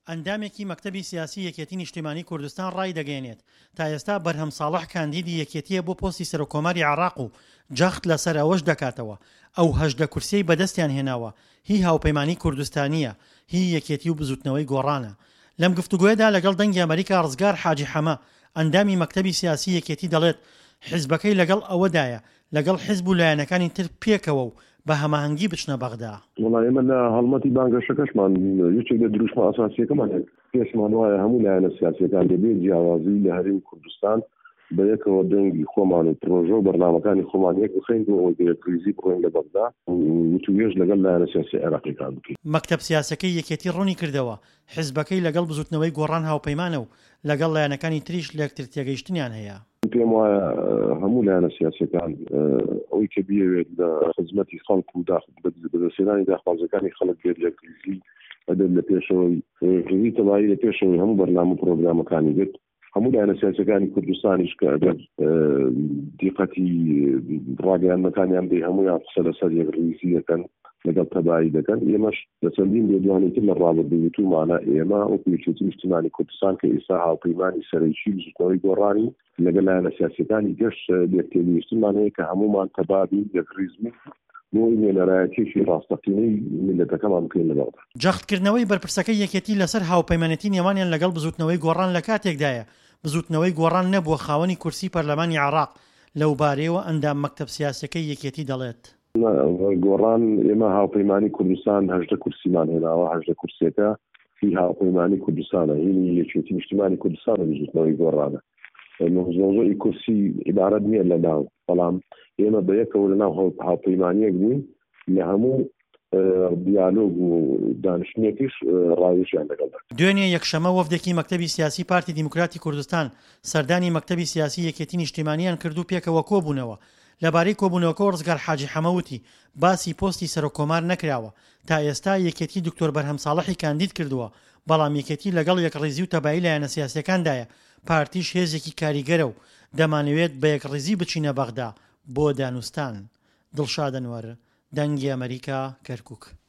ئەندامێکی مەکتەبی سیاسی یەکێتی نیشتیمانی کوردستان ڕای دەگەێنێت تا ئێستا بەرهەم ساڵح کاندیدی یەکێتیە بۆ پۆستی سەرۆکۆماری عێراق و جەخت لەسەر ئەوەش دەکاتەوە ئەو 18 کورسیەی بەدەستیان هێناوە هی هاوپەیمانی کوردستانیە هی یەکێتی و بزوتنەوەی گۆڕانە. لەم گفتوگوێدا لەگەڵ دەنگی ئەمریکا ڕزگار حاجی حەمە ئەندامی مەکتەبی سیاسی یەکێتی دەڵێت حیزبەکەی لەگەڵ ئەوەدایە لەگەڵ حیزب و لایەنەکانی تر پێکەوە و بە هەماهەنگی بچنە بەغدا. وڵای ئێمە لە هەڵمەتی بانگەشەکەشمان یەکێک لە دروشمە ئاساسیەکەمان پێشمان وایە هەموو لایەنە سیاسیەکان دەبێت جیاوازی لە هەرێمی کوردستان بە یەکەوە دەنگی خۆمان و پرۆژە و بەرنامەکانی خۆمان یەک بخەین بۆ ئەوەی پێکریزی بڕۆین لە بەغدا و توێژ لەگەڵ لایەنە سیاسی عێراقیەکان بکەین. مەکتەب سیاسەکەی یەکێتی ڕوونی کردەوە حیزبەکەی لەگەڵ بزوتنەوەی گۆڕان هاوپەیمانە و لەگەڵ لایەنەکانی تریش لە یەکتر تێگەیشتنیان هەیە. پێم وایە هەموو لایەنە سیاسیەکان ئەوەی کە بێوێت لە خزمەتی خەڵک و بەدەستهێنانی داخوازەکانی خەڵک بێت لە کریزی ئەدەب لە پێشەوەی کریزی تەواوی لە پێشەوەی هەموو بەرنامە و پرۆگرامەکانی بێت هەموو لایەنە سیاسیەکانی کوردستانیش کە ئەگەر دیقەتی ڕاگەیاندنەکانیان بێ هەموویان قسە لەسەر یەک ڕویزی دەکەن لەگەڵ تەبایی دەکەن. ئێمەش لە چەندین لێدوانێتتر لە ڕابردووتومانە ئێمە وەکو یەکێتی نیشتیمانی کوردستان کە ئێستا هاوپەیمانی سەرەکی بزوتنەوەی گۆڕانی لەگەڵ لایەنە سیاسیەکانی گەشت لێکتێنیشتمان هەیە کە هەموومان تەبابی یەکڕیزمی بۆی نێنەرایەتێکی ڕاستەقینەی میلەتەکەمان بکەین لە بەغدا. جەختکردنەوەی بەرپرسەکەی یەکێتی لەسەر هاوپەیمانەتی نێوانیان لەگەڵ بزوتنەوەی گۆڕان لە کاتێکدایە بزوتنەوەی گۆڕان نەبووە خاوەنی کورسی پەرلەمانی عێراق لەو بارەیەوە ئەندام مەکتەب سیاسەکەی یەکێتی دەڵێت. گۆڕان ئێمە هاوپەیمانی کوردستان 18 کورسیمان هێناوە 18 کورسێکە هی هاوپەیمانی کوردستانە هینی یەکێتی نیشتیمانی کوردستانە بزوتنەوەی گۆڕانە زۆزۆی کورسی عیبارەت نییە لە ناو بەڵام ئێمە بە یەکەوە لەناو هاوپەیمانیەک بووین لە هەموو دیالۆگ و دانیشتنێکیش ڕاوێژیان لەگەڵدا. دوێنێ یەکشەمە وەفدێکی مەکتەبی سیاسی پارتی دیموکراتی کوردستان سەردانی مەکتەبی سیاسی یەکێتی نیشتیمانیان کردو پێکەوە کۆبوونەوە لەبارەی کۆبوونەوەکە ڕزگار حاجی حەمەوتی باسی پۆستی سەرۆکۆمار نەکراوە تا ئێستا یەکێتی دکتۆر بەرهەم ساڵحی کاندید کردووە بەڵام یەکێتی لەگەڵ یەکڕێزی و تەبایی لایەنە سیاسیەکاندایە پارتیش هێزێکی کاریگەرە و دەمانەوێت بە یەکڕێزی بچینە بەغدا بۆ دانوستان. دڵشاد ئەنوەر، دەنگی ئەمریکا، کەرکووک.